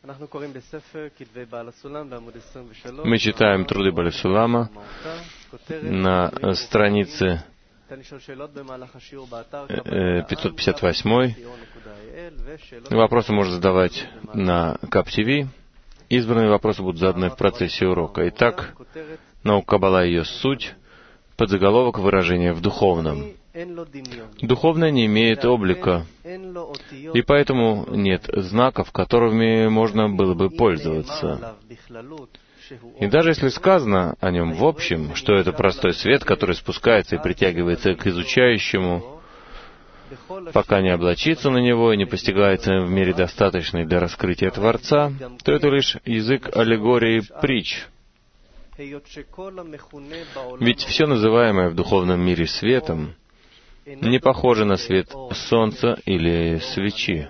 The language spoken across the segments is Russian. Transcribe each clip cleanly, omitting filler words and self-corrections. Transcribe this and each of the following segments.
Мы читаем труды Бааля Сулама на странице 558. Вопросы можно задавать на КАП-ТВ. Избранные вопросы будут заданы в процессе урока. Итак, наука Каббала и ее суть, подзаголовок выражения в духовном. Духовное не имеет облика, и поэтому нет знаков, которыми можно было бы пользоваться. И даже если сказано о нем в общем, что это простой свет, который спускается и притягивается к изучающему, пока не облачится на него и не постигается в мере достаточной для раскрытия Творца, то это лишь язык аллегории притч. Ведь все называемое в духовном мире светом не похоже на свет солнца или свечи.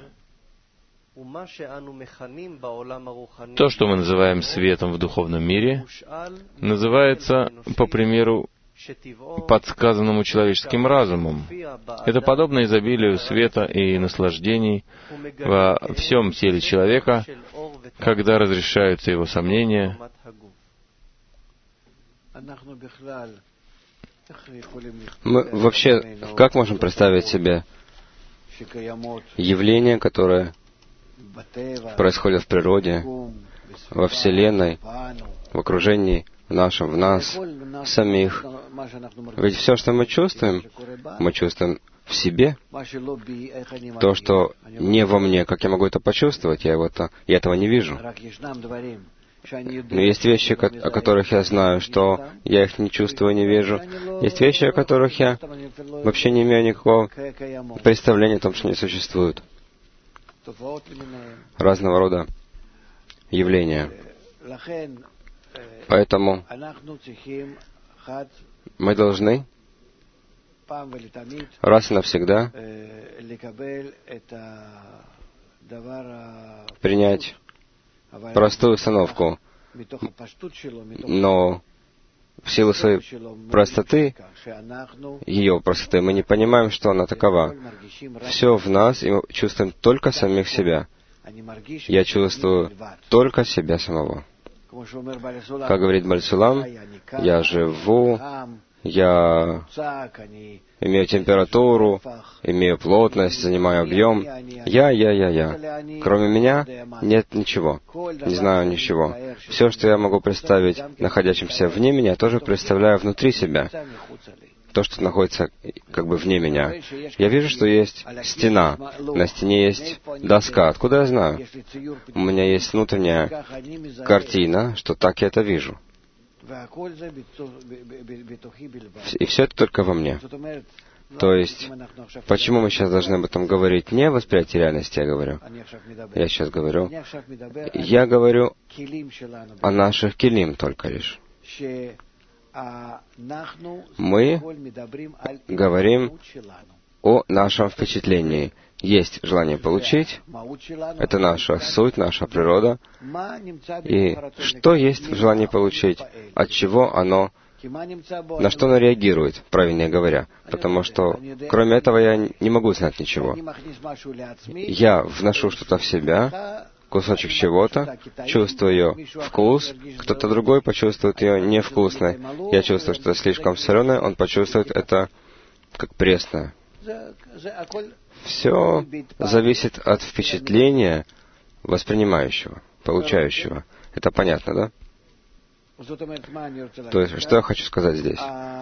То, что мы называем светом в духовном мире, называется, по примеру, подсказанному человеческим разумом. Это подобно изобилию света и наслаждений во всем теле человека, когда разрешаются его сомнения. Мы вообще как можем представить себе явления, которые происходят в природе, во Вселенной, в окружении нашем, в нас, самих? Ведь все, что мы чувствуем в себе. То, что не во мне, как я могу это почувствовать, я этого не вижу. Но есть вещи, о которых я знаю, что я их не чувствую, не вижу. Есть вещи, о которых я вообще не имею никакого представления о том, что они существуют. Разного рода явления. Поэтому мы должны раз и навсегда принять простую установку, но в силу своей простоты, ее простоты, мы не понимаем, что она такова. Все в нас, и мы чувствуем только самих себя. Я чувствую только себя самого. Как говорит Бааля Сулам, я живу, я имею температуру, имею плотность, занимаю объем. Я. Кроме меня нет ничего. Не знаю ничего. Все, что я могу представить, находящимся вне меня, тоже представляю внутри себя. То, что находится как бы вне меня. Я вижу, что есть стена. На стене есть доска. Откуда я знаю? У меня есть внутренняя картина, что так я это вижу. И все это только во мне. То есть, почему мы сейчас должны об этом говорить? Не о восприятии реальности я сейчас говорю. Я говорю о наших килим только лишь. Мы говорим о нашем впечатлении. Есть желание получить, это наша суть, наша природа. И что есть в желании получить? От чего оно, на что оно реагирует, правильнее говоря? Потому что, кроме этого, я не могу знать ничего. Я вношу что-то в себя, кусочек чего-то, чувствую ее вкус, кто-то другой почувствует ее невкусной. Я чувствую, что это слишком соленое, он почувствует это как пресное. Все зависит от впечатления воспринимающего, получающего. Это понятно, да? То есть, что я хочу сказать здесь?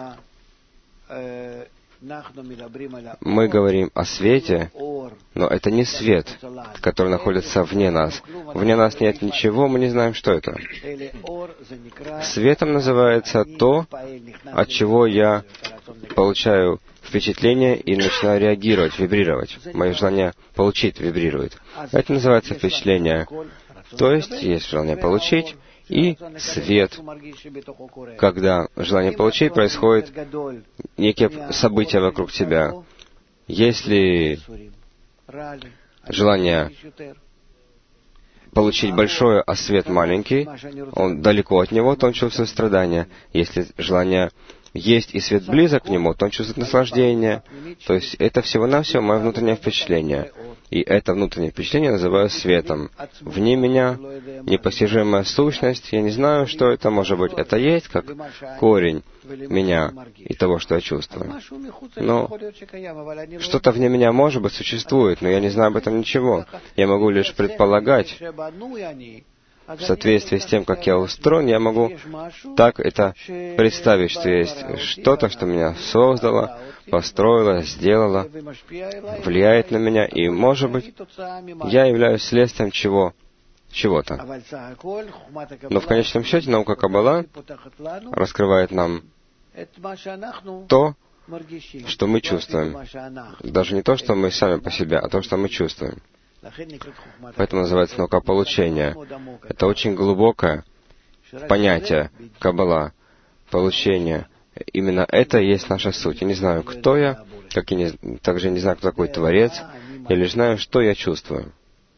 Мы говорим о свете, но это не свет, который находится вне нас. Вне нас нет ничего, мы не знаем, что это. Светом называется то, от чего я получаю впечатление и начинаю реагировать, вибрировать. Мое желание получить вибрирует. Это называется впечатление. То есть желание получить и свет. Когда желание получить, происходит некие события вокруг тебя. Если желание получить большое, а свет маленький, он далеко от него, то он чувствует страдания. Если желание есть и свет близок к нему, то он чувствует наслаждение. То есть это всего-навсего мое внутреннее впечатление. И это внутреннее впечатление называю светом. Вне меня непостижимая сущность, я не знаю, что это, может быть, это есть как корень меня и того, что я чувствую. Но что-то вне меня, может быть, существует, но я не знаю об этом ничего. Я могу лишь предполагать. В соответствии с тем, как я устроен, я могу так это представить, что есть что-то, что меня создало, построило, сделало, влияет на меня, и, может быть, я являюсь следствием чего-то. Но в конечном счете наука Каббала раскрывает нам то, что мы чувствуем. Даже не то, что мы сами по себе, а то, что мы чувствуем. Поэтому называется наука получения. Это очень глубокое понятие Каббала, получение. Именно это и есть наша суть. Я не знаю, кто я, также не знаю, кто такой Творец. Я лишь знаю, что я чувствую.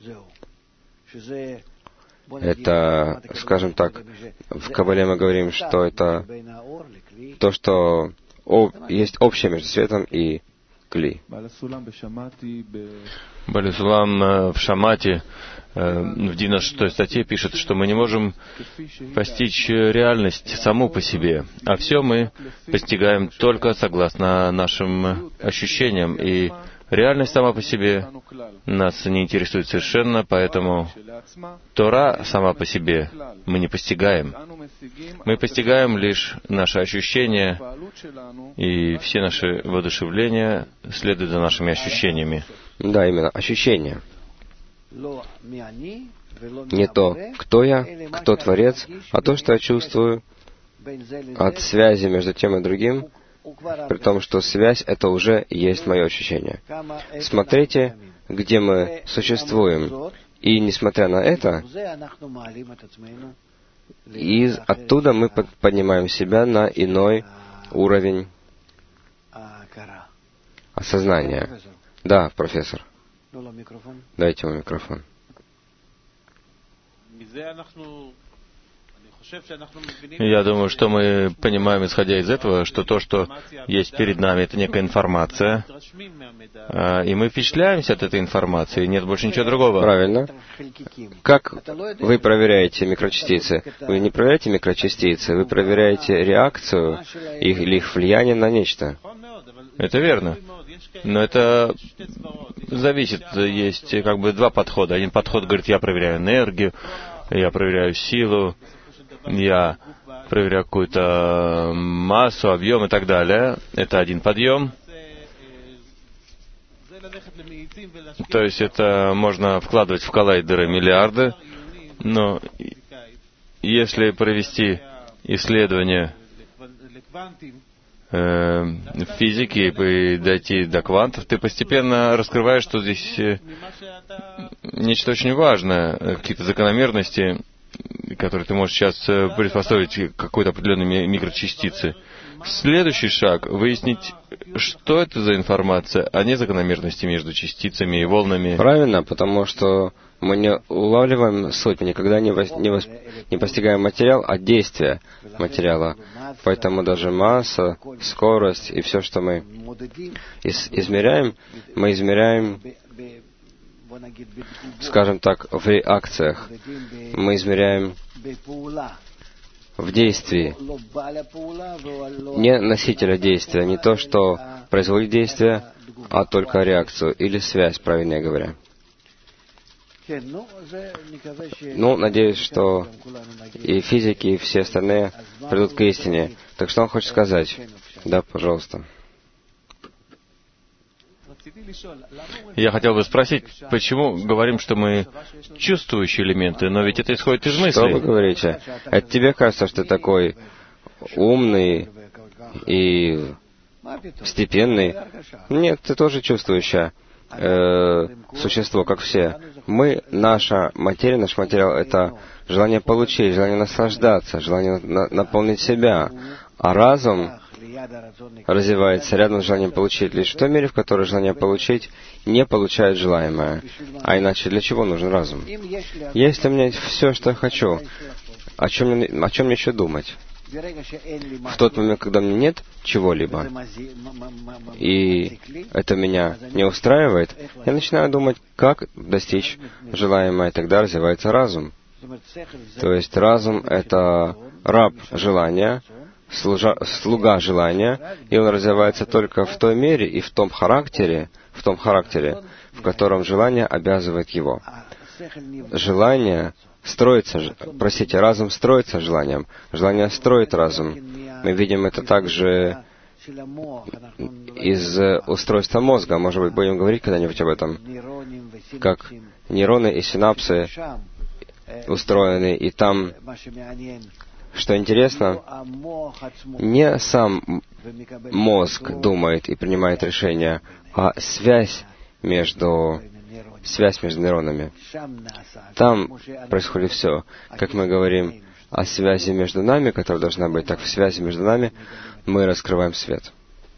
Это, скажем так, в Каббале мы говорим, что это то, что есть общее между светом и Кли. Балисулам в Шамати в 96 статье пишет, что мы не можем постичь реальность саму по себе, а все мы постигаем только согласно нашим ощущениям, и реальность сама по себе нас не интересует совершенно, поэтому Тора сама по себе мы не постигаем. Мы постигаем лишь наши ощущения, и все наши воодушевления следуют за нашими ощущениями. Да, именно, ощущения. Не то, кто я, кто Творец, а то, что я чувствую от связи между тем и другим, при том, что связь — это уже есть мое ощущение. Смотрите, где мы существуем. И несмотря на это, оттуда мы поднимаем себя на иной уровень осознания. Да, профессор. Дайте ему микрофон. Я думаю, что мы понимаем, исходя из этого, что то, что есть перед нами, это некая информация, и мы впечатляемся от этой информации, нет больше ничего другого. Правильно. Как вы проверяете микрочастицы? Вы не проверяете микрочастицы, вы проверяете реакцию или их влияние на нечто. Это верно. Но это зависит, есть как бы два подхода. Один подход говорит, я проверяю энергию, я проверяю силу, я проверяю какую-то массу, объем и так далее. Это один подъем. То есть это можно вкладывать в коллайдеры миллиарды, но если провести исследование физики и дойти до квантов, ты постепенно раскрываешь, что здесь нечто очень важное, какие-то закономерности, которые ты можешь сейчас приспособить к какой-то определенной микрочастице. Следующий шаг — выяснить, что это за информация, а не закономерности между частицами и волнами. Правильно, потому что мы не улавливаем суть, мы никогда не постигаем материал, а действие материала. Поэтому даже масса, скорость и все, что мы измеряем, мы измеряем, скажем так, в реакциях. Мы измеряем в действии. Не носителя действия, не то, что производит действие, а только реакцию или связь, правильнее говоря. Ну, надеюсь, что и физики, и все остальные придут к истине. Так что он хочет сказать? Да, пожалуйста. Я хотел бы спросить, почему говорим, что мы чувствующие элементы, но ведь это исходит из мыслей. Что вы говорите? Это тебе кажется, что ты такой умный и степенный? Нет, ты тоже чувствующее существо, как все. Наша материя, наш материал — это желание получить, желание наслаждаться, желание наполнить себя. А разум развивается рядом с желанием получить лишь в том мире, в котором желание получить не получает желаемое. А иначе для чего нужен разум? Если у меня все, что я хочу, о чем мне еще думать? В тот момент, когда мне нет чего-либо, и это меня не устраивает, я начинаю думать, как достичь желаемого, и тогда развивается разум. То есть разум — это раб желания, слуга желания, и он развивается только в той мере и в том характере, в котором желание обязывает его. Разум строится желанием. Желание строит разум. Мы видим это также из устройства мозга. Может быть, будем говорить когда-нибудь об этом. Как нейроны и синапсы устроены, и там, что интересно, не сам мозг думает и принимает решения, а связь между нейронами. Там происходит все. Как мы говорим о связи между нами, которая должна быть, так в связи между нами мы раскрываем свет.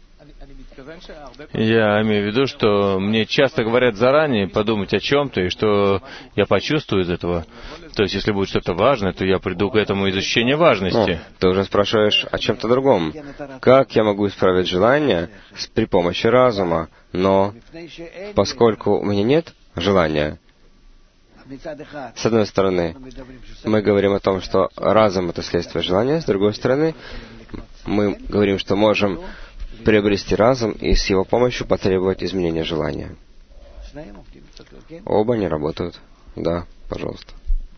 Я имею в виду, что мне часто говорят заранее подумать о чем-то, и что я почувствую из этого. То есть, если будет что-то важное, то я приду к этому из ощущения важности. Ты уже спрашиваешь о чем-то другом. Как я могу исправить желание при помощи разума? Но поскольку у меня нет желания, с одной стороны, мы говорим о том, что разум — это следствие желания, с другой стороны, мы говорим, что можем приобрести разум и с его помощью потребовать изменения желания. Оба не работают. Да, пожалуйста.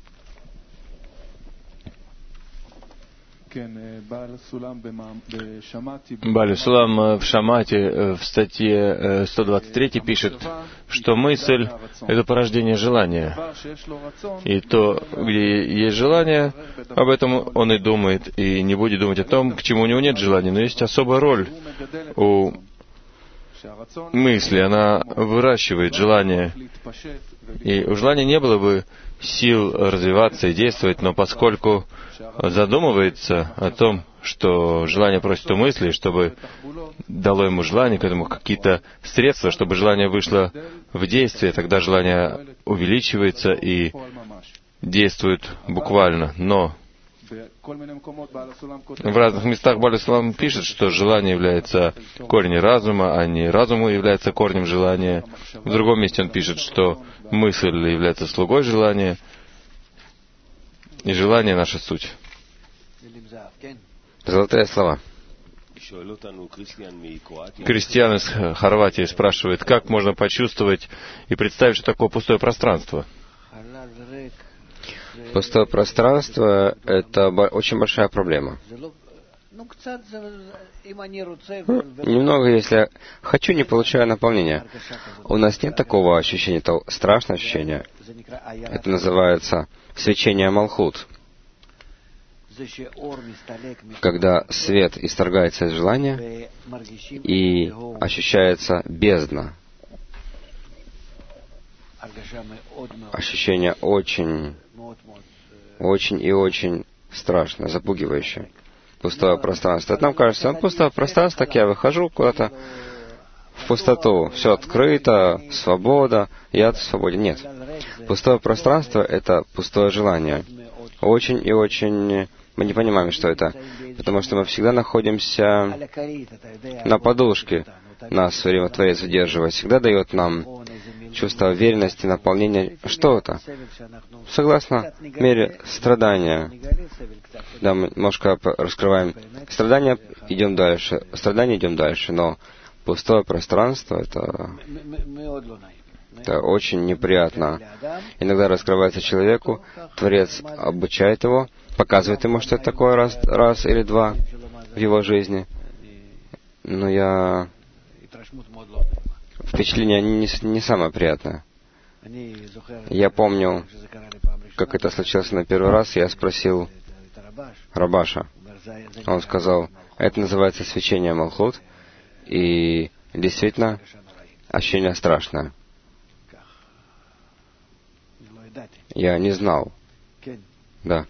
Бааль Сулам в Шамате в статье 123 пишет, что мысль — это порождение желания. И то, где есть желание, об этом он и думает, и не будет думать о том, к чему у него нет желания. Но есть особая роль у мысли, она выращивает желание. И у желания не было бы сил развиваться и действовать, но поскольку задумывается о том, что желание просит у мысли, чтобы дало ему желание, к этому какие-то средства, чтобы желание вышло в действие, тогда желание увеличивается и действует буквально. Но в разных местах Бааль Сулам пишет, что желание является корнем разума, а не разум является корнем желания. В другом месте он пишет, что мысль является слугой желания, и желание — наша суть. Золотые слова. Крестьян из Хорватии спрашивает, как можно почувствовать и представить, что такое пустое пространство? Пустое пространство — это очень большая проблема. Немного, если я хочу, не получаю наполнения. У нас нет такого ощущения, того страшного ощущения. Это называется свечение Малхут. Когда свет исторгается из желания и ощущается бездна. Ощущение очень и очень страшное, запугивающее. Пустое пространство. Это нам кажется, пустое пространство, так я выхожу куда-то в пустоту. Все открыто, свобода, я в свободе. Нет. Пустое пространство — это пустое желание. Очень и очень мы не понимаем, что это, потому что мы всегда находимся на подушке. Нас все время Творец удерживает, всегда дает нам чувство уверенности, наполнения. Что это? Согласно мере страдания. Да, мы немножко раскрываем страдания, идем дальше. Страдания, идем дальше, но пустое пространство — это очень неприятно. Иногда раскрывается человеку, Творец обучает его, показывает ему, что это такое раз или два в его жизни. Но впечатление не самое приятное. Я помню, как это случилось на первый раз, я спросил Рабаша. Он сказал, это называется свечение Малхут, и действительно ощущение страшное. Я не знал. Да.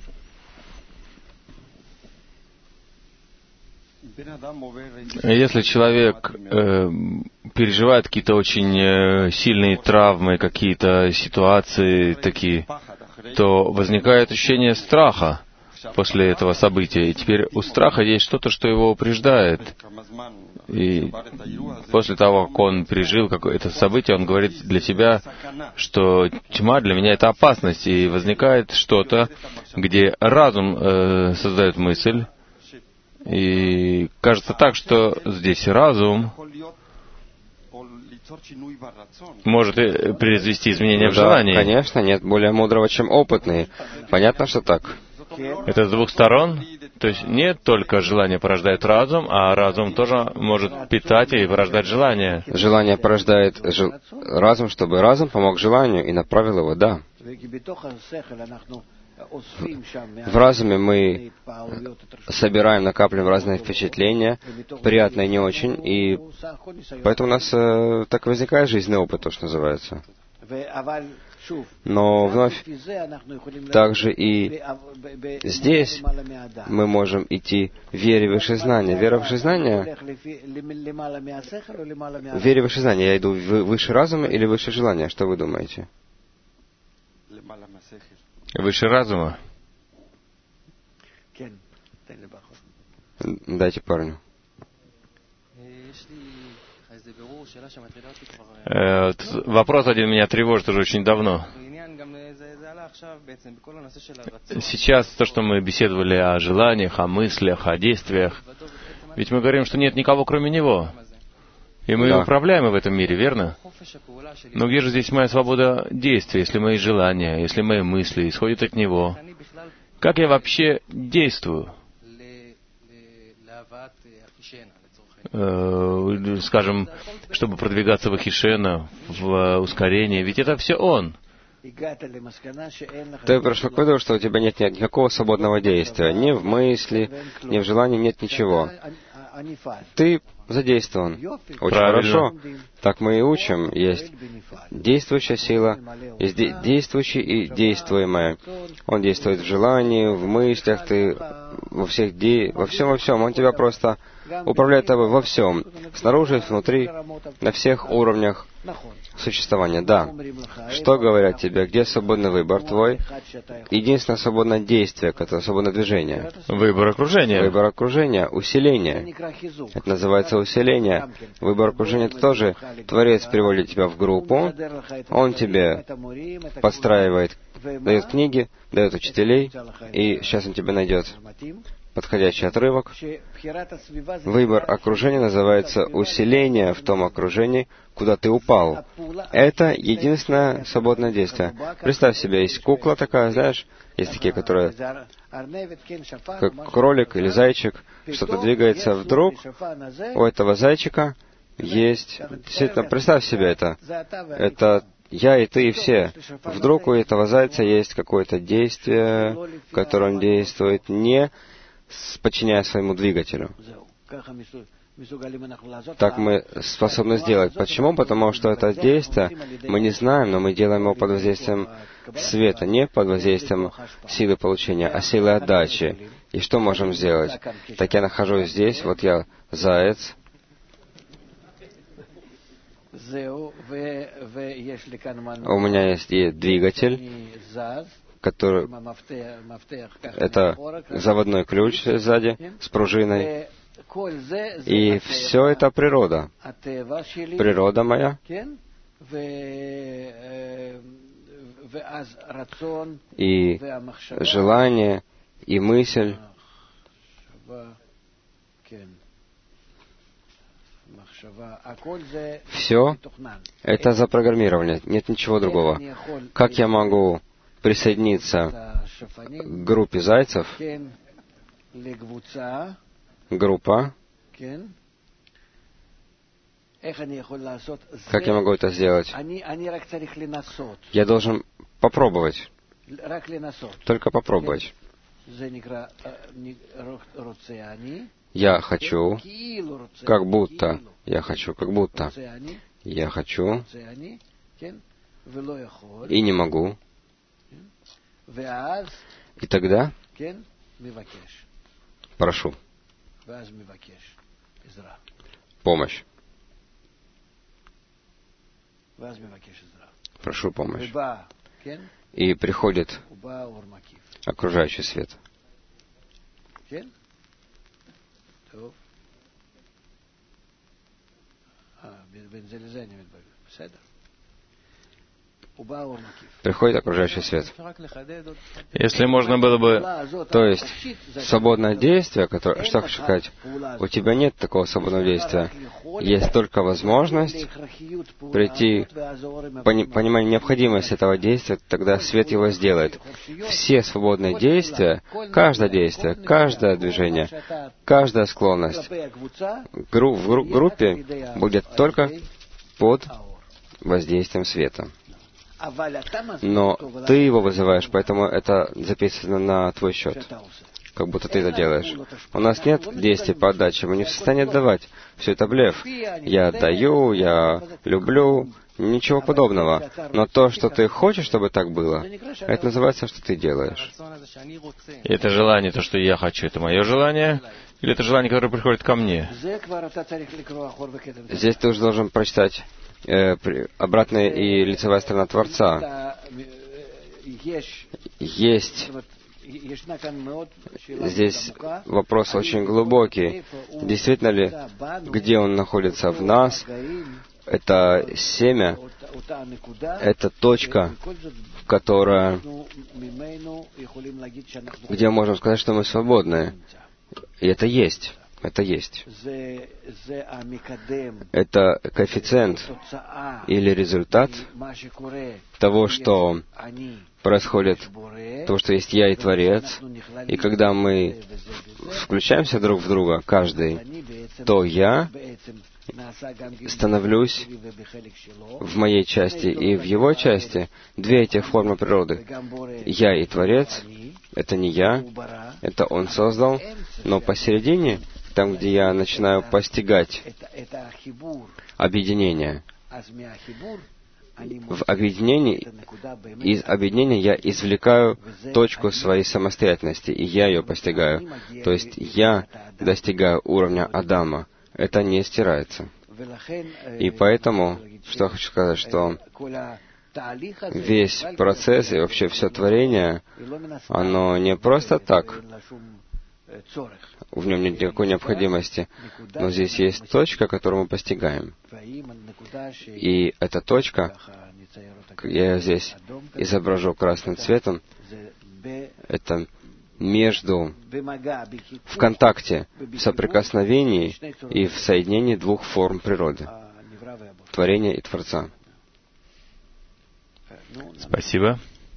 Если человек переживает какие-то очень сильные травмы, какие-то ситуации такие, то возникает ощущение страха. после этого события. И теперь у страха есть что-то, что его упреждает. И после того, как он пережил какое-то событие, он говорит для себя, что тьма для меня — это опасность. И возникает что-то, где разум создает мысль. И кажется так, что здесь разум может произвести изменения в желании. Конечно, нет более мудрого, чем опытный. Понятно, что так. Это с двух сторон. То есть не только желание порождает разум, а разум тоже может питать и порождать желание. Желание порождает разум, чтобы разум помог желанию и направил его, да. В разуме мы собираем, накапливаем разные впечатления, приятные и не очень, и поэтому у нас так возникает жизненный опыт, то, что называется. Но вновь, также и здесь мы можем идти в вере выше знания. Вера выше знания, в вере выше знания я иду выше разума или выше желания? Что вы думаете? Выше разума. Дайте парню. Вопрос один меня тревожит уже очень давно. Сейчас то, что мы беседовали о желаниях, о мыслях, о действиях, ведь мы говорим, что нет никого, кроме Него. И мы управляем в этом мире, верно? Но где же здесь моя свобода действия, если мои желания, если мои мысли исходят от Него? Как я вообще действую? Скажем, чтобы продвигаться в Ахишена, в ускорение, ведь это все Он. Ты пришел к выводу, что у тебя нет никакого свободного действия. Ни в мысли, ни в желании нет ничего. Ты задействован. Очень хорошо. Так мы и учим. Есть действующая сила, есть действующий и действуемое. Он действует в желании, в мыслях, ты во всем. Он тебя просто управляет тобой во всем. Снаружи, внутри, на всех уровнях существования. Да. Что говорят тебе? Где свободный выбор твой? Единственное свободное действие, которое свободное движение. Выбор окружения. Выбор окружения, усиление. Это называется усиление. Выбор окружения — это тоже Творец приводит тебя в группу, Он тебе подстраивает, дает книги, дает учителей, и сейчас Он тебе найдет подходящий отрывок. Выбор окружения называется усиление в том окружении, куда ты упал. Это единственное свободное действие. Представь себе, есть кукла такая, знаешь, есть такие, которые, как кролик или зайчик, что-то двигается. Вдруг у этого зайчика есть... Действительно, представь себе это. Это я и ты и все. Вдруг у этого зайца есть какое-то действие, в котором он действует не подчиняя своему двигателю. Так мы способны сделать. Почему? Потому что это действие мы не знаем, но мы делаем его под воздействием света, не под воздействием силы получения, а силы отдачи. И что можем сделать? Так я нахожусь здесь, вот я заяц. У меня есть и двигатель, который... Это заводной ключ сзади, с пружиной. И все это природа. Природа моя. И желание, и мысль. Все это запрограммирование, нет ничего другого. Как я могу присоединиться к группе зайцев? Группа. Как я могу это сделать? Я должен попробовать. Только попробовать. Я хочу, как будто. Я хочу, как будто. Я хочу. И не могу. И тогда прошу помощь. Прошу помощь. И приходит окружающий свет. Приходит окружающий свет. Если можно было бы... То есть, свободное действие, которое... Что хочу сказать? У тебя нет такого свободного действия. Есть только возможность прийти к пониманию необходимости этого действия, тогда свет его сделает. Все свободные действия, каждое движение, каждая склонность в группе будет только под воздействием света. Но ты его вызываешь, поэтому это записано на твой счет, как будто ты это делаешь. У нас нет действий по отдаче, мы не в состоянии отдавать. Все это блеф. Я отдаю, я люблю, ничего подобного. Но то, что ты хочешь, чтобы так было, это называется, что ты делаешь. И это желание, то, что я хочу, это мое желание? Или это желание, которое приходит ко мне? Здесь ты уже должен прочитать обратная и лицевая сторона Творца. Есть здесь вопрос очень глубокий. Действительно ли, где он находится в нас, это семя, это точка, которая, где мы можем сказать, что мы свободны. И это есть. Это есть. Это коэффициент или результат того, что происходит, того, что есть Я и Творец. И когда мы включаемся друг в друга, каждый, то я становлюсь в моей части и в его части две этих формы природы. Я и Творец — это не я, это Он создал, но посередине, там, где я начинаю постигать объединение, в объединении, из объединения я извлекаю точку своей самостоятельности, и я ее постигаю. То есть я достигаю уровня Адама. Это не стирается. И поэтому, что я хочу сказать, что весь процесс и вообще все творение, оно не просто так, в нем нет никакой необходимости, но здесь есть точка, которую мы постигаем. И эта точка, я ее здесь изображу красным цветом, это между, в контакте, в соприкосновении и в соединении двух форм природы — творения и Творца. Спасибо.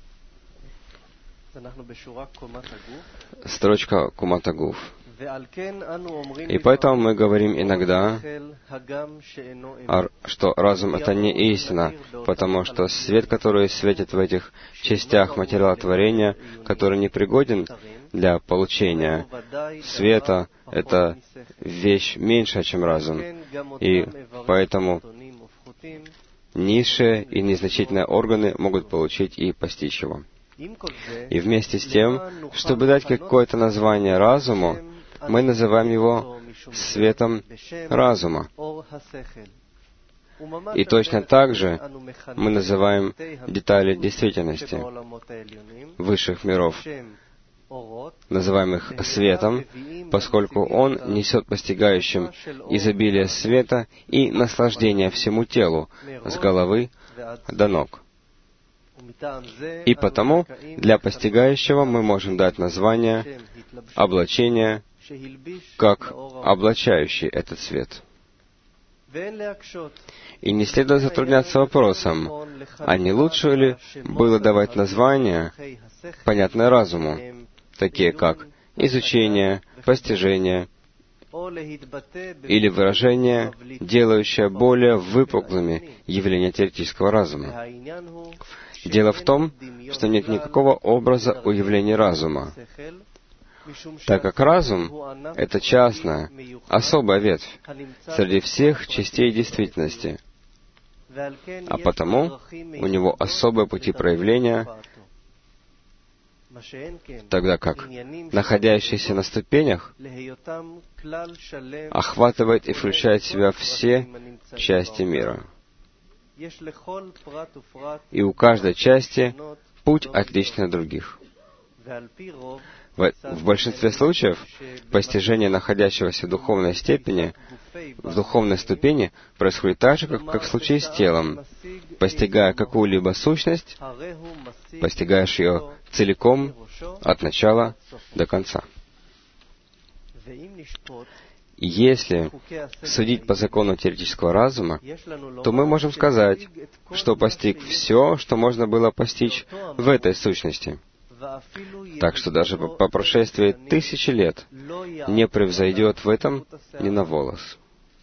Строчка Кумат Агуф. И поэтому мы говорим иногда, что разум — это не истина, потому что свет, который светит в этих частях материала творения, который не пригоден для получения света, это вещь меньшая, чем разум. И поэтому низшие и незначительные органы могут получить и постичь его. И вместе с тем, чтобы дать какое-то название разуму, мы называем его светом разума. И точно так же мы называем детали действительности высших миров, называем их светом, поскольку он несет постигающим изобилие света и наслаждение всему телу, с головы до ног. И потому для постигающего мы можем дать название облачения, как облачающий этот свет. И не следует затрудняться вопросом, а не лучше ли было давать названия, понятные разуму, такие как изучение, постижение или выражение, делающее более выпуклыми явления теоретического разума. Дело в том, что нет никакого образа у явлений разума, так как разум — это частная, особая ветвь среди всех частей действительности, а потому у него особые пути проявления, тогда как находящийся на ступенях охватывает и включает в себя все части мира. И у каждой части путь отличный от других. В большинстве случаев постижение находящегося в духовной степени, в духовной ступени, происходит так же, как в случае с телом. Постигая какую-либо сущность, постигаешь ее целиком, от начала до конца. И если судить по закону теоретического разума, то мы можем сказать, что постиг все, что можно было постичь в этой сущности. Так что даже по прошествии 1000 лет не превзойдет в этом ни на волос.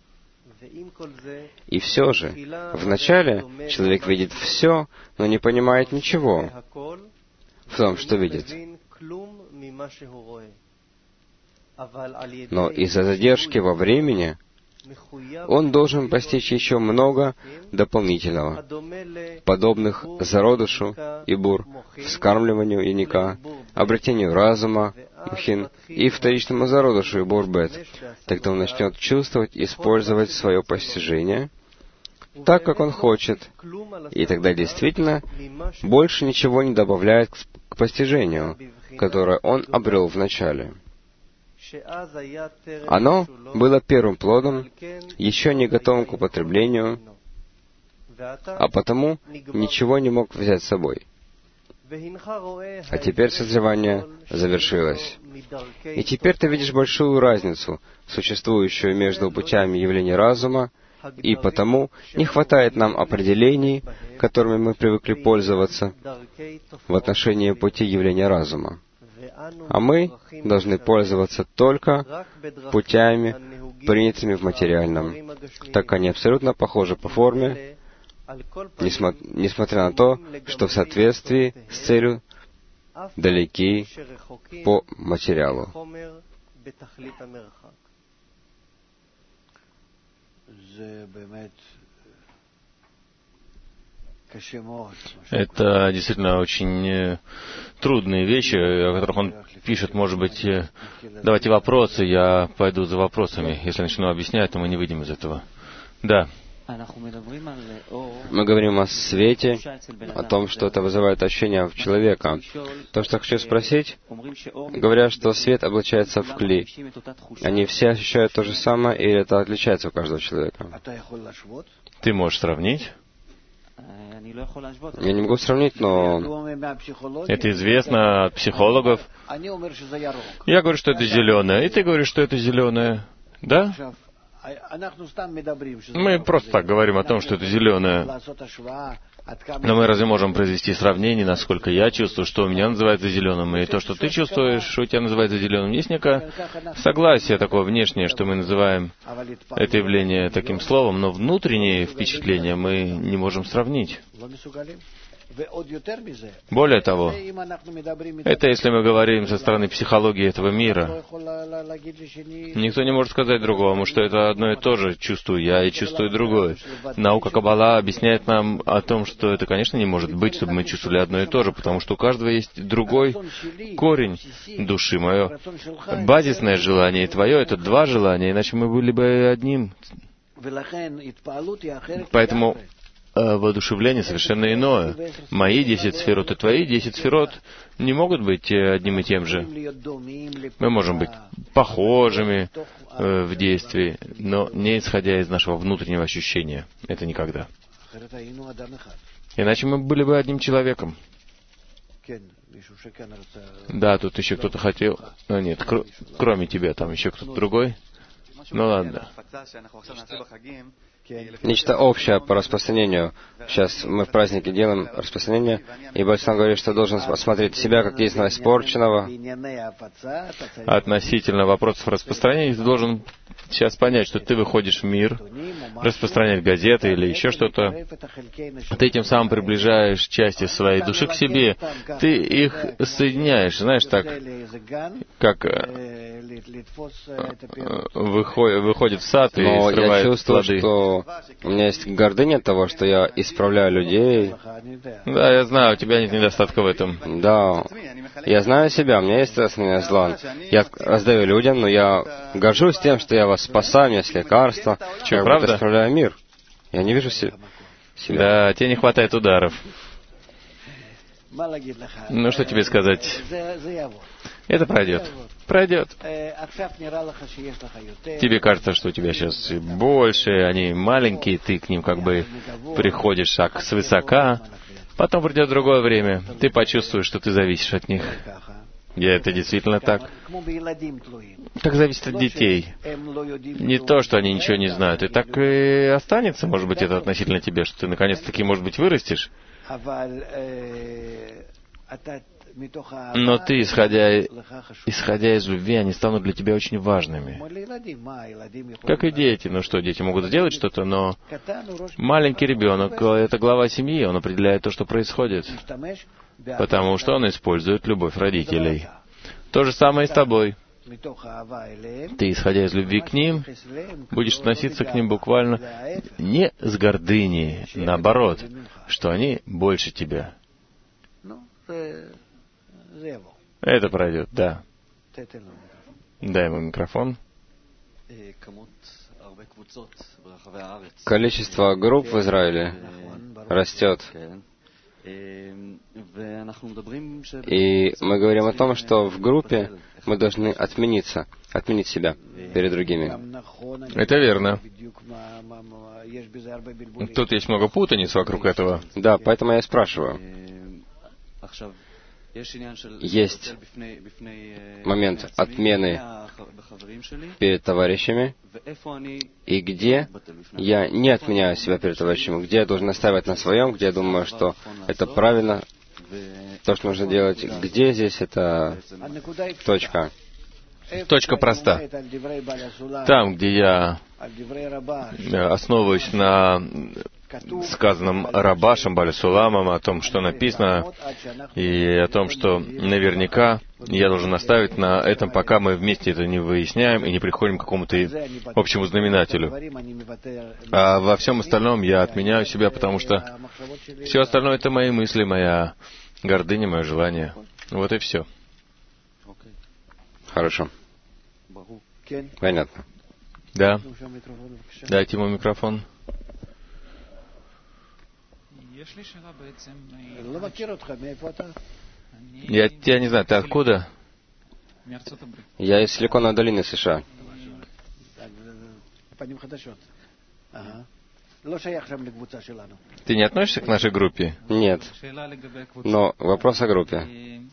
И все же, вначале человек видит все, но не понимает ничего в том, что видит. Но из-за задержки во времени он должен постичь еще много дополнительного, подобных зародышу и бур, вскармливанию яника, обретению разума, мхин, и вторичному зародышу и бур бет. Тогда он начнет чувствовать, использовать свое постижение так, как он хочет, и тогда действительно больше ничего не добавляет к постижению, которое он обрел в начале. Оно было первым плодом, еще не готовым к употреблению, а потому ничего не мог взять с собой. А теперь созревание завершилось. И теперь ты видишь большую разницу, существующую между путями явления разума, и потому не хватает нам определений, которыми мы привыкли пользоваться в отношении пути явления разума. А мы должны пользоваться только путями, принятыми в материальном, так как они абсолютно похожи по форме, несмотря на то, что в соответствии с целью далеки по материалу. Это действительно очень трудные вещи, о которых он пишет. Может быть, давайте вопросы, я пойду за вопросами. Если начну объяснять, то мы не выйдем из этого. Да. Мы говорим о свете, о том, что это вызывает ощущение в человека. То, что хочу спросить, говорят, что свет облачается в кли. Они все ощущают то же самое, или это отличается у каждого человека? Ты можешь сравнить? Я не могу сравнить, но... Это известно от психологов. Я говорю, что это зеленое, и ты говоришь, что это зеленое. Да? Мы просто так говорим о том, что это зеленое. Но мы разве можем произвести сравнение, насколько я чувствую, что у меня называется зеленым, и то, что ты чувствуешь, что у тебя называется зеленым? Есть некое согласие такое внешнее, что мы называем это явление таким словом, но внутренние впечатления мы не можем сравнить. Более того, это если мы говорим со стороны психологии этого мира. Никто не может сказать другому, что это одно и то же. Чувствую я и чувствую другое. Наука Каббала объясняет нам о том, что это, конечно, не может быть, чтобы мы чувствовали одно и то же, потому что у каждого есть другой корень души. Мое базисное желание и твое — это два желания, иначе мы были бы одним. Поэтому воодушевление совершенно иное. Мои 10 сферот и твои 10 сферот не могут быть одним и тем же. Мы можем быть похожими в действии, но не исходя из нашего внутреннего ощущения. Это никогда. Иначе мы были бы одним человеком. Да, тут еще кто-то хотел... Нет, кроме тебя, там еще кто-то другой. Ну ладно. Нечто общее по распространению. Сейчас мы в празднике делаем распространение, и Бальсам говорит, что должен осмотреть себя как единственного испорченного. Относительно вопросов распространения, ты должен сейчас понять, что ты выходишь в мир, распространять газеты или еще что-то. Ты тем самым приближаешь части своей души к себе. Ты их соединяешь, знаешь, так, как выходит в сад и срывает плоды. Но я чувствую, что у меня есть гордыня того, что я исправляю людей. Да, я знаю, у тебя нет недостатка в этом. Да, я знаю себя, у меня есть страстный зло. Я раздаю людям, но я горжусь тем, что я вас спасаю, у меня есть лекарства. Что, правда? Я исправляю мир. Я не вижу себя. Да, тебе не хватает ударов. Ну, что тебе сказать? Это пройдет. Пройдет. Тебе кажется, что у тебя сейчас больше, они маленькие, ты к ним как бы приходишь шаг свысока. Потом придет другое время, ты почувствуешь, что ты зависишь от них. И это действительно так. Так зависит от детей. Не то, что они ничего не знают. И так и останется, может быть, это относительно тебя, что ты наконец-таки, может быть, вырастешь. Но ты, исходя из любви, они станут для тебя очень важными. Как и дети. Ну что, дети могут сделать что-то, но маленький ребенок — это глава семьи, он определяет то, что происходит. Потому что он использует любовь родителей. То же самое и с тобой. Ты, исходя из любви к ним, будешь относиться к ним буквально не с гордыней, наоборот, что они больше тебя. Это пройдет, да. Дай ему микрофон. Количество групп в Израиле растет. И мы говорим о том, что в группе мы должны отменить себя перед другими. Это верно. Тут есть много путаниц вокруг этого. Да, поэтому я и спрашиваю. Есть момент отмены перед товарищами, и где я не отменяю себя перед товарищами, где я должен настаивать на своем, где я думаю, что это правильно, то, что нужно делать, где здесь это точка. Точка проста. Там, где я основываюсь на сказанном Рабашем, Баля Суламом, о том, что написано, и о том, что наверняка я должен наставить на этом, пока мы вместе это не выясняем и не приходим к какому-то общему знаменателю. А во всем остальном я отменяю себя, потому что все остальное — это мои мысли, моя гордыня, мое желание. Вот и все. Хорошо. Понятно. Да. Дайте ему микрофон. Я тебя не знаю, ты откуда? Я из Силиконовой долины, США. Ты не относишься к нашей группе? Нет. Но вопрос о группе.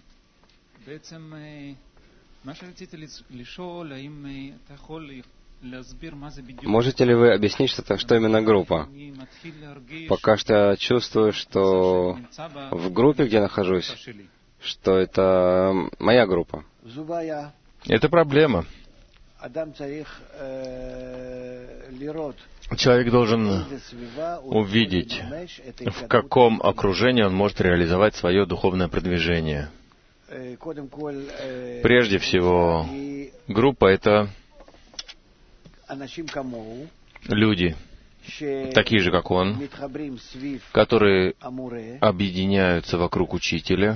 Можете ли вы объяснить, что именно группа? Пока что я чувствую, что в группе, где нахожусь, что это моя группа. Это проблема. Человек должен увидеть, в каком окружении он может реализовать свое духовное продвижение. Прежде всего, группа — это люди, такие же, как он, которые объединяются вокруг учителя,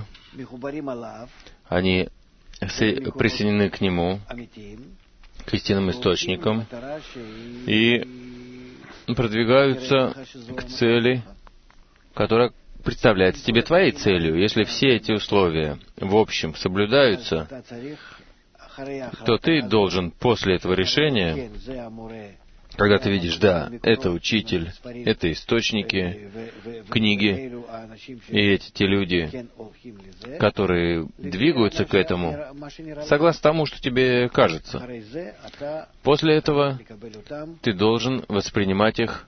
они присоединены к нему, к истинным источникам, и продвигаются к цели, которая представляется тебе твоей целью. Если все эти условия в общем соблюдаются, то ты должен после этого решения, когда ты видишь, да, это учитель, это источники, книги, и эти те люди, которые двигаются к этому, согласно тому, что тебе кажется. После этого ты должен воспринимать их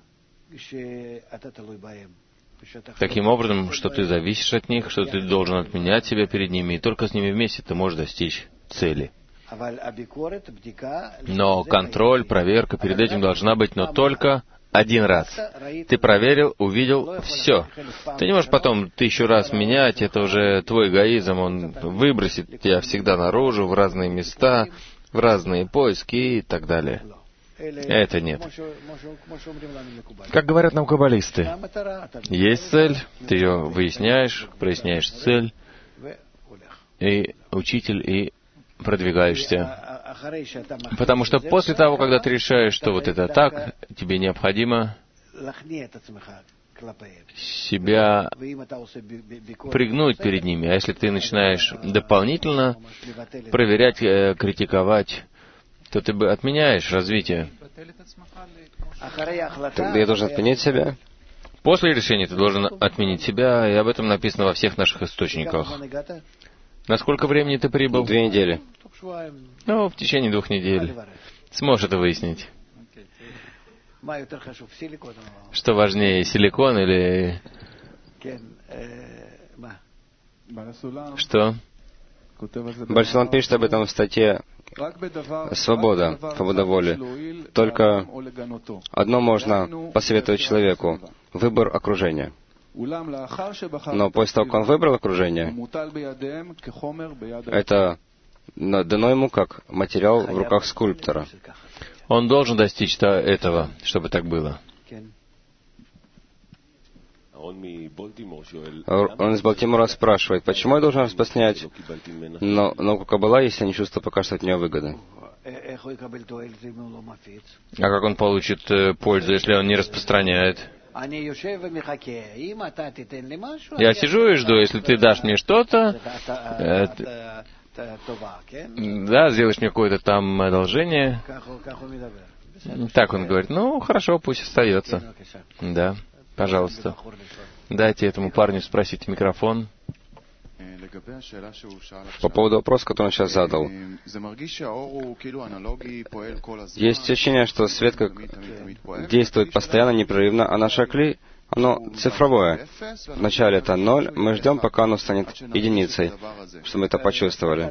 таким образом, что ты зависишь от них, что ты должен отменять себя перед ними, и только с ними вместе ты можешь достичь цели. Но контроль, проверка перед этим должна быть, но только один раз. Ты проверил, увидел, все. Ты не можешь потом 1000 раз менять, это уже твой эгоизм, он выбросит тебя всегда наружу, в разные места, в разные поиски и так далее. Это нет. Как говорят нам каббалисты, есть цель, ты ее выясняешь, проясняешь цель, и учитель, и продвигаешься. Потому что после того, когда ты решаешь, что вот это так, тебе необходимо себя пригнуть перед ними. А если ты начинаешь дополнительно проверять, критиковать, то ты бы отменяешь развитие. Тогда я должен отменить себя? После решения ты должен отменить себя, и об этом написано во всех наших источниках. На сколько времени ты прибыл? 2 недели. Ну, в течение 2 недель. Сможешь это выяснить. Что важнее, силикон или... Что? Барсулам пишет об этом в статье «Свобода воли». Только одно можно посоветовать человеку — выбор окружения. Но после того, как он выбрал окружение, это дано ему как материал в руках скульптора. Он должен достичь этого, чтобы так было. Он из Балтимора спрашивает, почему я должен распространять науку Каббала, если я не чувствую пока что от нее выгоды? А как он получит пользу, если он не распространяет? Я сижу и жду, если ты дашь мне что-то, да, сделаешь мне какое-то там одолжение. Так он говорит, ну, хорошо, пусть остается. Да, пожалуйста. Дайте этому парню спросить микрофон. По поводу вопроса, который он сейчас задал. Есть ощущение, что свет как действует постоянно, непрерывно, а наше кли, оно цифровое. Вначале это 0, мы ждем, пока оно станет единицей, чтобы мы это почувствовали.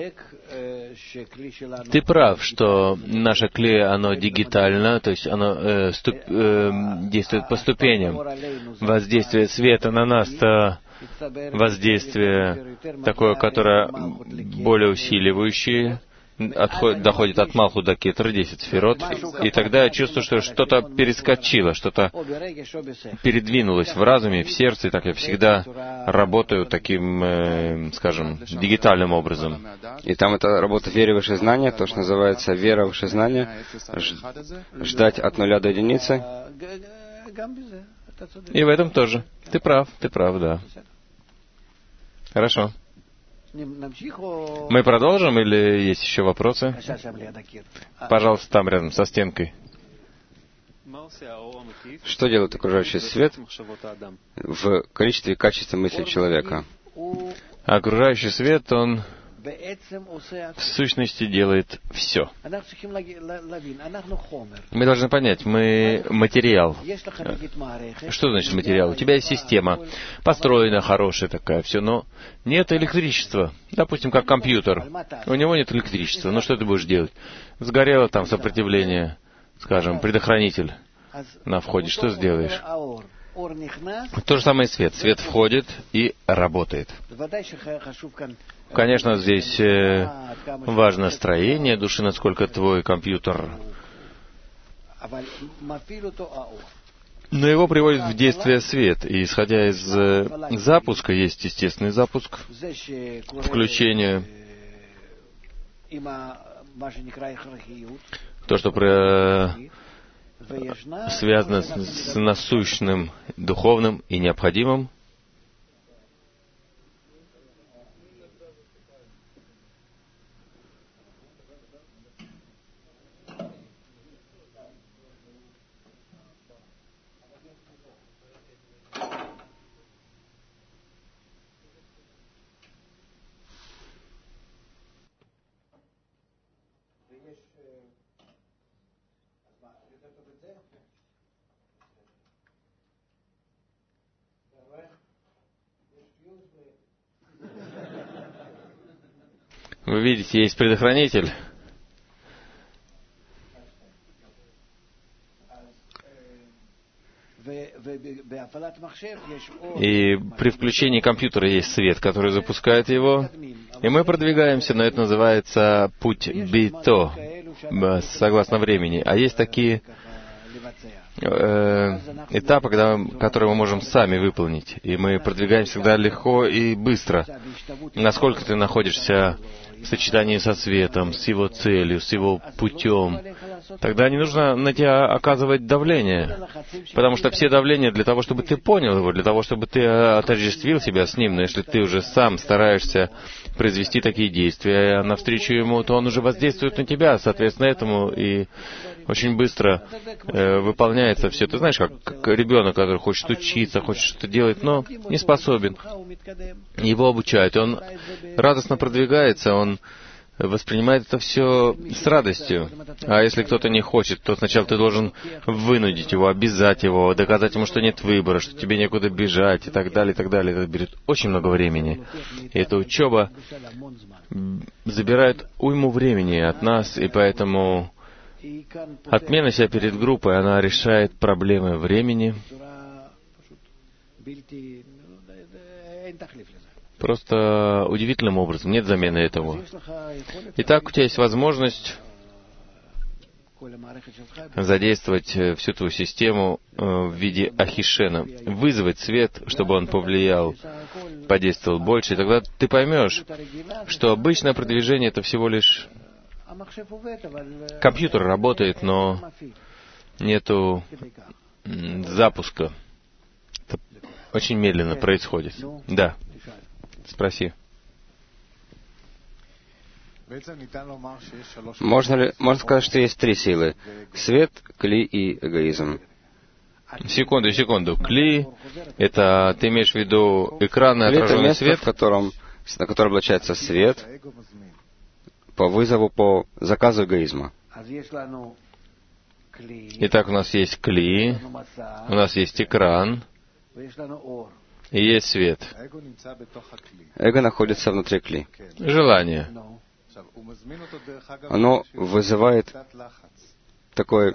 Ты прав, что наше кли, оно дигитально, то есть оно действует по ступеням. Воздействие света на нас-то воздействие такое, которое более усиливающее, доходит от Малхут до Кетер, 10 сферот, и тогда я чувствую, что что-то перескочило, что-то передвинулось в разуме, в сердце, и так я всегда работаю таким, скажем, дигитальным образом. И там это работа веры в высшее знание, то, что называется вера в высшее знание, ждать от 0 до единицы. И в этом тоже. Ты прав, да. Хорошо. Мы продолжим или есть еще вопросы? Пожалуйста, там рядом со стенкой. Что делает окружающий свет в количестве и качестве мысли человека? Окружающий свет, он в сущности делает все. Мы должны понять, мы материал. Что значит материал? У тебя есть система, построена хорошая такая, все, но нет электричества. Допустим, как компьютер. У него нет электричества. Ну что ты будешь делать? Сгорело там сопротивление, скажем, предохранитель на входе. Что сделаешь? То же самое и свет. Свет входит и работает. Конечно, здесь важно строение души, насколько твой компьютер. Но его приводит в действие свет. И исходя из запуска, есть естественный запуск, включение, то, что связано с насущным, духовным и необходимым. Вы видите, есть предохранитель. И при включении компьютера есть свет, который запускает его. И мы продвигаемся, но это называется путь бито, согласно времени. А есть такие этапы, которые мы можем сами выполнить. И мы продвигаемся всегда легко и быстро. Насколько ты находишься в сочетании со светом, с его целью, с его путем, тогда не нужно на тебя оказывать давление. Потому что все давления для того, чтобы ты понял его, для того, чтобы ты отождествил себя с ним. Но если ты уже сам стараешься произвести такие действия навстречу ему, то он уже воздействует на тебя, соответственно, этому и очень быстро выполняется все. Ты знаешь, как ребенок, который хочет учиться, хочет что-то делать, но не способен. Его обучают, он радостно продвигается, он воспринимает это все с радостью. А если кто-то не хочет, то сначала ты должен вынудить его, обязать его, доказать ему, что нет выбора, что тебе некуда бежать и так далее, и так далее. Это берет очень много времени. И эта учеба забирает уйму времени от нас, и поэтому отмена себя перед группой, она решает проблемы времени. Просто удивительным образом. Нет замены этому. Итак, у тебя есть возможность задействовать всю твою систему в виде ахишена, вызвать свет, чтобы он повлиял, подействовал больше, и тогда ты поймешь, что обычное продвижение — это всего лишь компьютер работает, но нету запуска. Это очень медленно происходит. Да. Спроси. Можно сказать, что есть три силы: свет, кли и эгоизм. Секунду. Кли — это, ты имеешь в виду экран и отраженный свет? Это место, на котором облачается свет по вызову, по заказу эгоизма. Итак, у нас есть кли, у нас есть экран, и есть свет. Эго находится внутри кли. Желание. Оно вызывает такое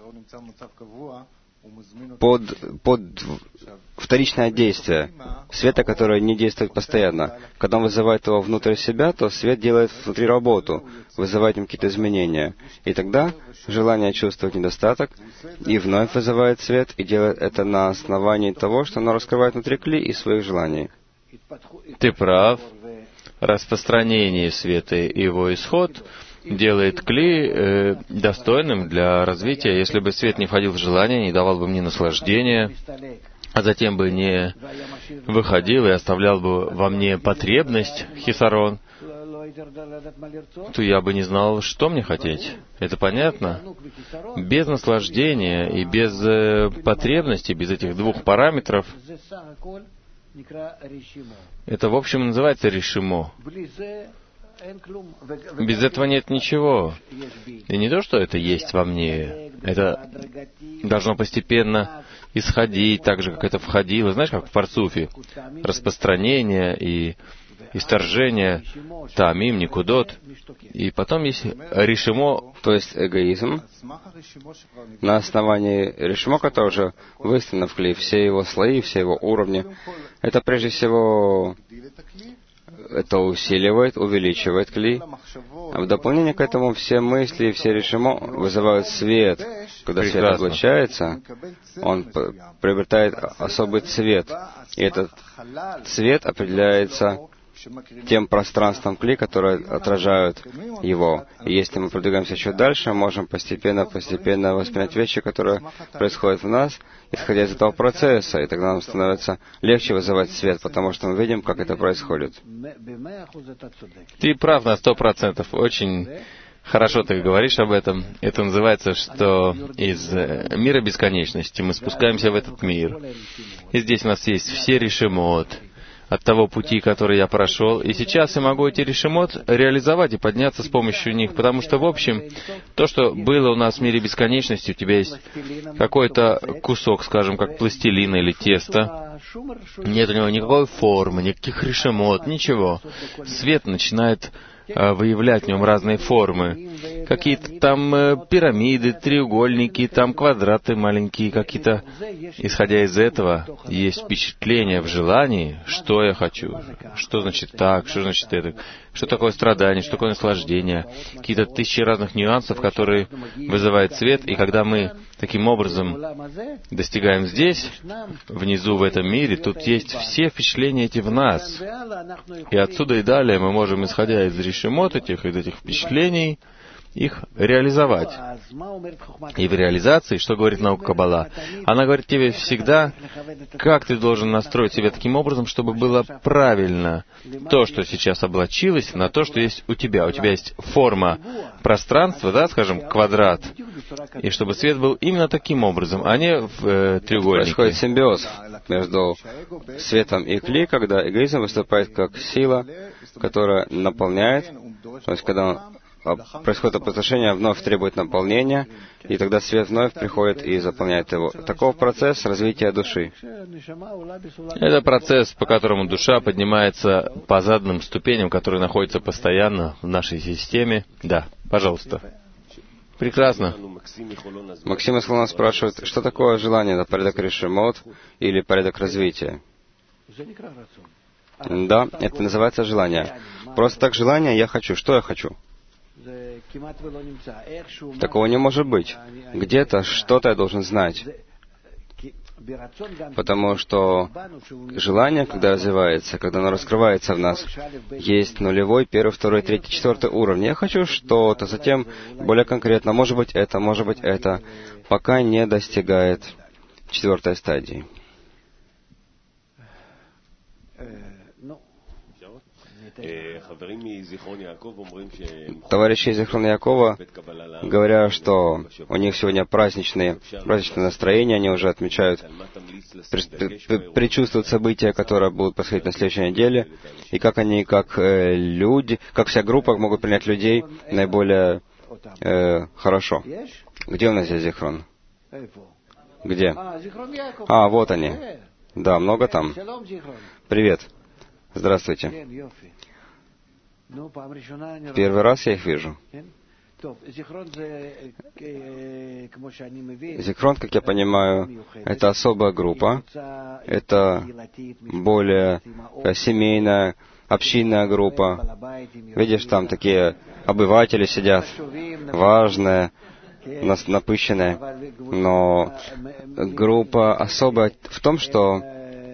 вторичное действие света, которое не действует постоянно. Когда он вызывает его внутрь себя, то свет делает внутри работу, вызывает им какие-то изменения. И тогда желание чувствовать недостаток и вновь вызывает свет, и делает это на основании того, что оно раскрывает внутри кли и своих желаний. Ты прав. Распространение света и его исход делает кли достойным для развития. Если бы свет не входил в желание, не давал бы мне наслаждения, а затем бы не выходил и оставлял бы во мне потребность, хисарон, то я бы не знал, что мне хотеть. Это понятно? Без наслаждения и без потребности, без этих двух параметров, это, в общем, называется решимо. Без этого нет ничего. И не то, что это есть во мне. Это должно постепенно исходить, так же, как это входило. Знаешь, как в парцуфе. Распространение и исторжение, тамим, никудот. И потом есть решимо, то есть эгоизм, на основании решимо, который уже выставлен в кли, все его слои, все его уровни. Это прежде всего, это усиливает, увеличивает кли. А в дополнение к этому все мысли и все решимо вызывают свет. Когда свет облачается, он приобретает особый цвет. И этот цвет определяется тем пространством кли, которые отражают его. И если мы продвигаемся еще дальше, можем постепенно воспринять вещи, которые происходят в нас, исходя из этого процесса. И тогда нам становится легче вызывать свет, потому что мы видим, как это происходит. Ты прав на 100%. Очень хорошо ты говоришь об этом. Это называется, что из мира бесконечности мы спускаемся в этот мир. И здесь у нас есть все решимот от того пути, который я прошел. И сейчас я могу эти решимот реализовать и подняться с помощью них. Потому что, в общем, то, что было у нас в мире бесконечности, у тебя есть какой-то кусок, скажем, как пластилина или теста. Нет у него никакой формы, никаких решимот, ничего. Свет начинает выявлять в нем разные формы. какие-то там пирамиды, треугольники, там квадраты маленькие какие-то. Исходя из этого, есть впечатление в желании, что я хочу, что значит так, что значит это, что такое страдание, что такое наслаждение, какие-то тысячи разных нюансов, которые вызывают свет, и когда мы таким образом достигаем здесь, внизу в этом мире, тут есть все впечатления эти в нас. И отсюда и далее мы можем, исходя из решимот этих, из этих впечатлений, их реализовать. И в реализации, что говорит наука Каббала? Она говорит тебе всегда, как ты должен настроить себя таким образом, чтобы было правильно то, что сейчас облачилось, на то, что есть у тебя. У тебя есть форма пространства, да, скажем, квадрат, и чтобы свет был именно таким образом, а не в треугольнике. Происходит симбиоз между светом и кли, когда эгоизм выступает как сила, которая наполняет, то есть когда происходит опустошение, вновь требует наполнения, и тогда свет вновь приходит и заполняет его. Таков процесс развития души. Это процесс, по которому душа поднимается по заданным ступеням, которые находятся постоянно в нашей системе. Да, пожалуйста. Прекрасно. Максим из Холона спрашивает, что такое желание? Это порядок решимот или порядок развития? Да, это называется желание. Просто так желание «я хочу». Что я хочу? Такого не может быть. Где-то что-то я должен знать. Потому что желание, когда развивается, когда оно раскрывается в нас, есть нулевой, первый, второй, третий, четвертый уровень. Я хочу что-то, затем более конкретно, может быть это, пока не достигает четвертой стадии. Товарищи из Зихрон Якова говорят, что у них сегодня праздничное настроение, они уже отмечают, предчувствуют события, которые будут происходить на следующей неделе, и как они, как люди, как вся группа могут принять людей наиболее хорошо. Где у нас здесь Зихрон? Где? Вот они. Да, много там. Привет. Здравствуйте. Первый раз я их вижу. Зихрон, как я понимаю, это особая группа. Это более семейная, общинная группа. Видишь, там такие обыватели сидят, важные, напыщенные. Но группа особая в том, что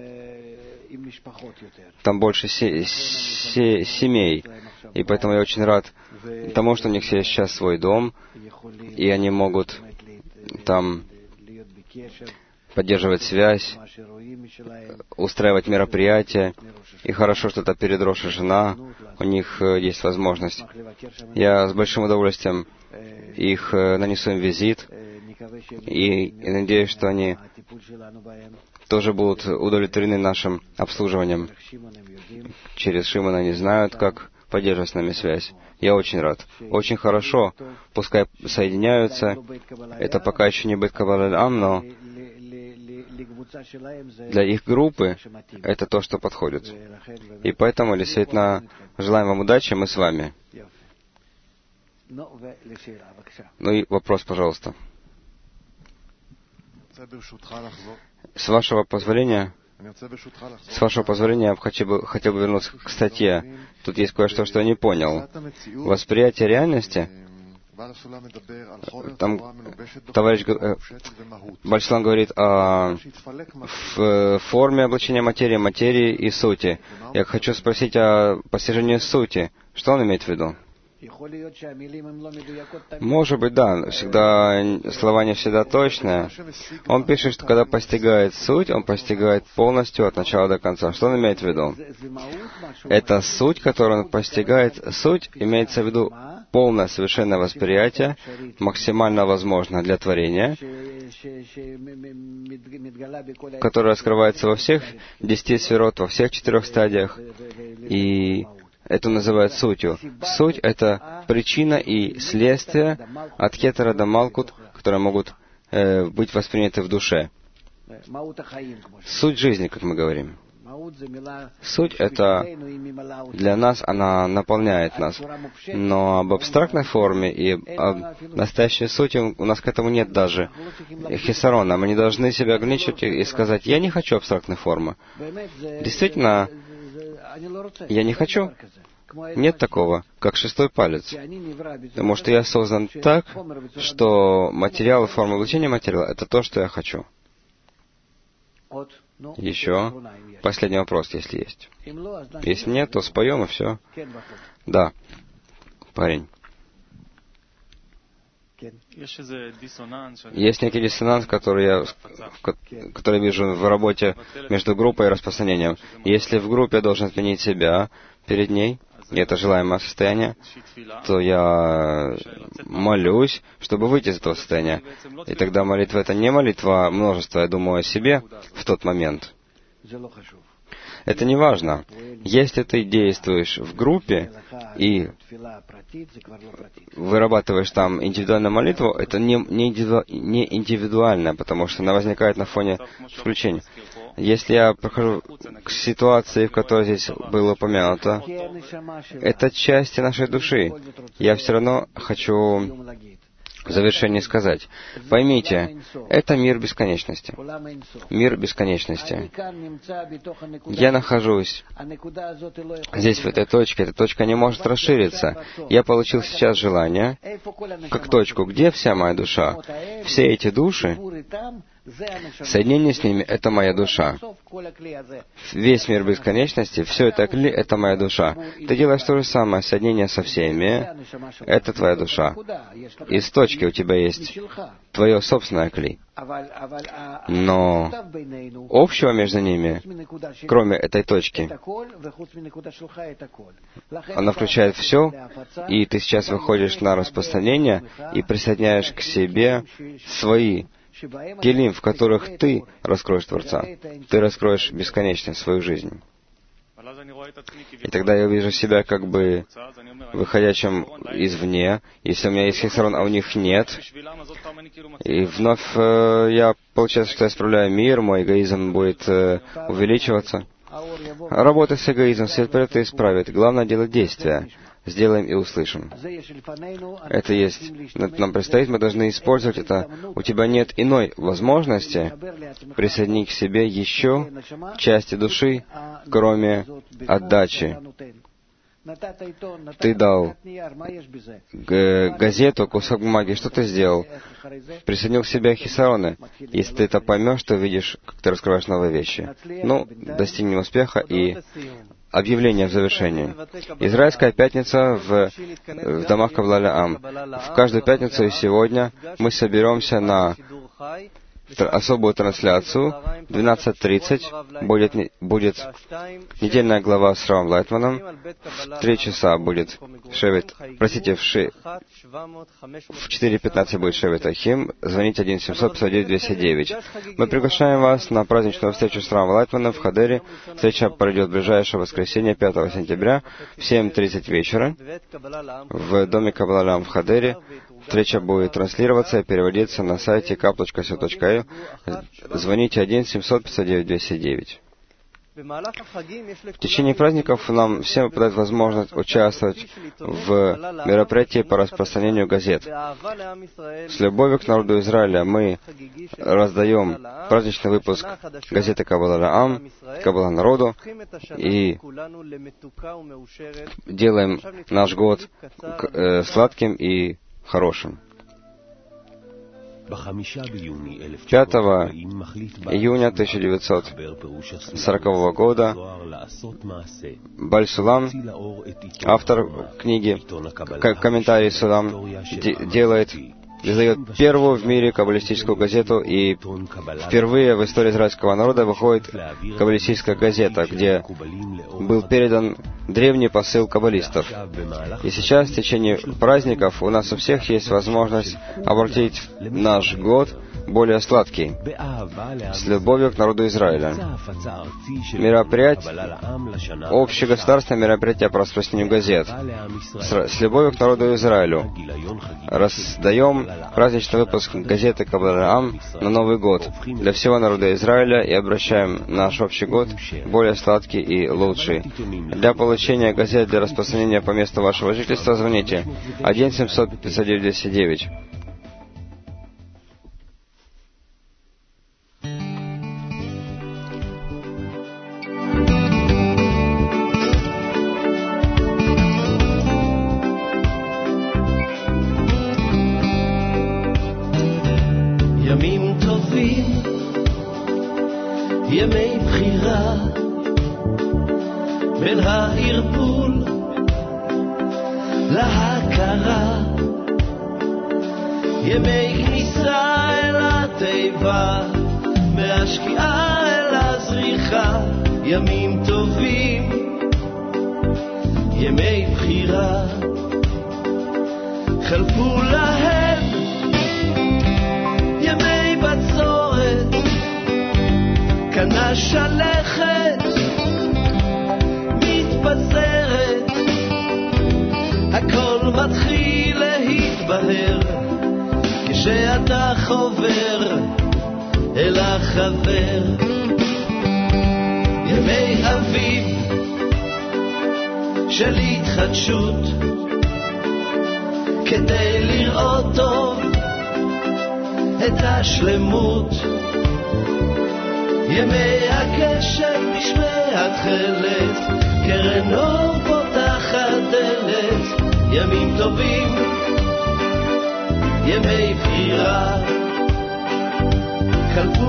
там больше семей. И поэтому я очень рад тому, что у них есть сейчас свой дом, и они могут там поддерживать связь, устраивать мероприятия. И хорошо, что это передросшая жена, у них есть возможность. Я с большим удовольствием их нанесу им визит, и надеюсь, что они тоже будут удовлетворены нашим обслуживанием. Через Шимона они знают, как поддерживать с нами связь. Я очень рад. Очень хорошо. Пускай соединяются. Это пока еще не Бейт Каббала-Ам, но для их группы это то, что подходит. И поэтому, действительно, желаем вам удачи, мы с вами. Ну и вопрос, пожалуйста. С вашего позволения, я хотел бы вернуться к статье. Тут есть кое-что, что я не понял. Восприятие реальности. Там товарищ Бальшалам говорит о форме облачения материи и сути. Я хочу спросить о постижении сути. Что он имеет в виду? Может быть, да. Всегда слова не всегда точные. Он пишет, что когда постигает суть, он постигает полностью от начала до конца. Что он имеет в виду? Это суть, которую он постигает. Суть имеется в виду полное совершенное восприятие, максимально возможно для творения, которое раскрывается во всех 10 сферот, во всех 4 стадиях. И это называют сутью. Суть — это причина и следствие от кетера до малкут, которые могут быть восприняты в душе. Суть жизни, как мы говорим. Суть — это для нас, она наполняет нас. Но об абстрактной форме и об настоящей сути у нас к этому нет даже хисарона. Мы не должны себя ограничивать и сказать: «Я не хочу абстрактной формы». Действительно, я не хочу. Нет такого, как шестой палец. Потому что я создан так, что материал и форма облучения материала — это то, что я хочу. Еще последний вопрос, если есть. Если нет, то споем, и все. Да, парень. Есть некий диссонанс, который я вижу в работе между группой и распространением. Если в группе я должен изменить себя перед ней, и это желаемое состояние, то я молюсь, чтобы выйти из этого состояния. И тогда молитва — это не молитва множества, я думаю о себе в тот момент. Это не важно. Если ты действуешь в группе и вырабатываешь там индивидуальную молитву, это не индивидуально, потому что она возникает на фоне включения. Если я прохожу к ситуации, в которой здесь было упомянуто, это части нашей души. Я все равно хочу в завершении сказать: поймите, это мир бесконечности. Мир бесконечности. Я нахожусь здесь, в этой точке. Эта точка не может расшириться. Я получил сейчас желание, как точку, где вся моя душа. Все эти души, соединение с ними — это моя душа. Весь мир бесконечности, все это кли — это моя душа. Ты делаешь то же самое, соединение со всеми — это твоя душа. Из точки у тебя есть твое собственное кли. Но общего между ними, кроме этой точки, она включает все, и ты сейчас выходишь на распространение и присоединяешь к себе свои келим, в которых ты раскроешь Творца. Ты раскроешь бесконечно свою жизнь. И тогда я вижу себя как бы выходящим извне, если у меня есть хисарон, а у них нет. И вновь получается, что я исправляю мир, мой эгоизм будет увеличиваться. Работа с эгоизмом, свет придет и исправит. Главное — делать действия. Сделаем и услышим. Это есть. Нам предстоит, мы должны использовать это. У тебя нет иной возможности присоединить к себе еще части души, кроме отдачи. Ты дал газету, кусок бумаги. Что ты сделал? Присоединил к себе хисароны. Если ты это поймешь, то видишь, как ты раскрываешь новые вещи. Достигнем успеха и объявление в завершении. Израильская пятница в домах Каббала-Ам. В каждую пятницу и сегодня мы соберемся на особую трансляцию. В 12:30 будет недельная глава с Равом Лайтманом. В 3 часа будет Шевет, в 4:15 будет Шевет Ахим. Звоните 1-700-509-209. Мы приглашаем вас на праздничную встречу с Равом Лайтманом в Хадере. Встреча пройдет в ближайшее воскресенье, 5 сентября, в 7:30 вечера, в доме Каббала-Ам в Хадере. Встреча будет транслироваться и переводиться на сайте kap.co.il. Звоните 1-700-509-209. В течение праздников нам всем выпадает возможность участвовать в мероприятии по распространению газет. С любовью к народу Израиля мы раздаем праздничный выпуск газеты Каббала-Ам, Каббала народу, и делаем наш год сладким и хорошим. 5 июня 1940 года Баль Сулам, автор книги «Комментарий Сулам», издает первую в мире каббалистическую газету, и впервые в истории израильского народа выходит каббалистическая газета, где был передан древний посыл каббалистов. И сейчас, в течение праздников, у нас у всех есть возможность обратить наш год более сладкий. С любовью к народу Израиля. Общегосударственное мероприятие по распространению газет. С любовью к народу Израилю. Раздаем праздничный выпуск газеты Каббала на Новый год для всего народа Израиля и обращаем наш общий год более сладкий и лучший. Для получения газет для распространения по месту вашего жительства звоните 1-700-509-1009. ימים טובים, ימי בחירה, בין הערפול להכרה, ימי כניסה אל התיבה, מהשקיעה אל הזריחה, ימים טובים, ימי בחירה, חלפו להם ימי בצורת, קנה שלכת מתבשרת, הכל מתחיל להתבהר כשאתה חובר אל החבר. ימי אביב של התחדשות, כדי לראות טוב את השלמות, ימי הגשם נשמע התחלת, קרן אור פותחת דלת, ימים טובים, ימי בחירה, חלפו